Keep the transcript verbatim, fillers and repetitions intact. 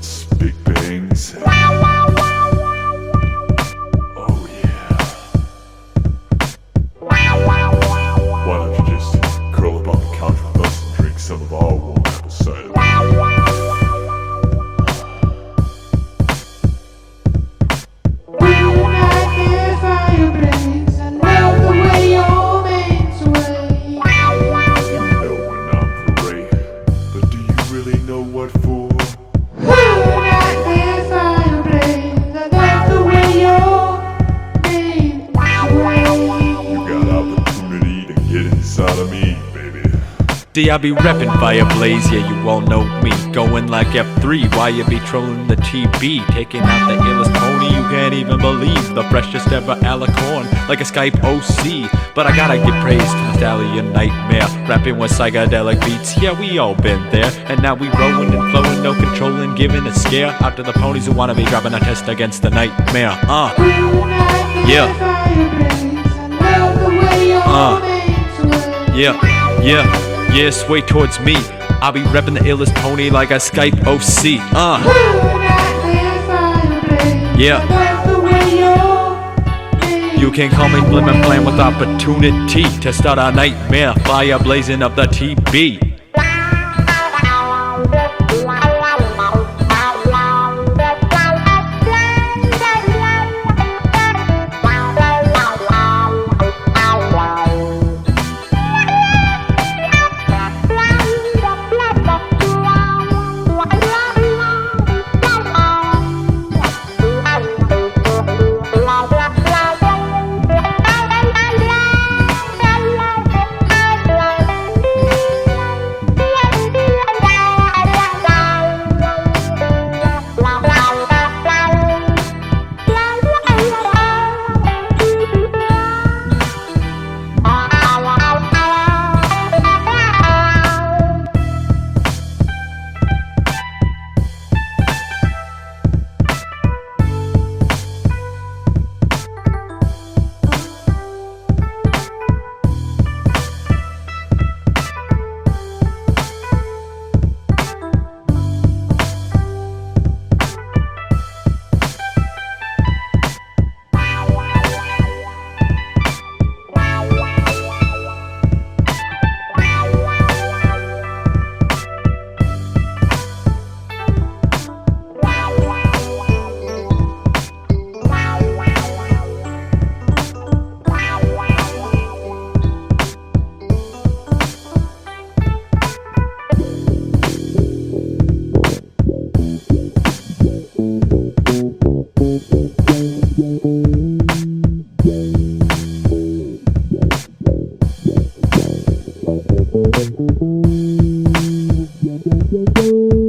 lets big bangs. Oh yeah. Why don't you just curl up on the couch with us and drink some of our warm apple cider? What for? You got opportunity to get inside of me, baby. See, I be reppin' Fire Blaze, yeah, you all know me. Going like F three, why you be trolling the T V? Taking out the illest pony, you can't even believe. The freshest ever alicorn, like a Skype O C. But I gotta give praise to the Stallion Nightmare. Rapping with psychedelic beats, yeah, we all been there. And now we rollin' and flowin', no controllin', giving a scare out to the ponies who wanna be dropping a test against the nightmare. Uh, yeah. Uh, yeah, yeah. Yeah, sway towards me. I'll be reppin' the illest pony like a Skype O C. Uh. Yeah. You can call me Blimmin' Plan with opportunity to start a nightmare, fire blazing up the T V. Thank you.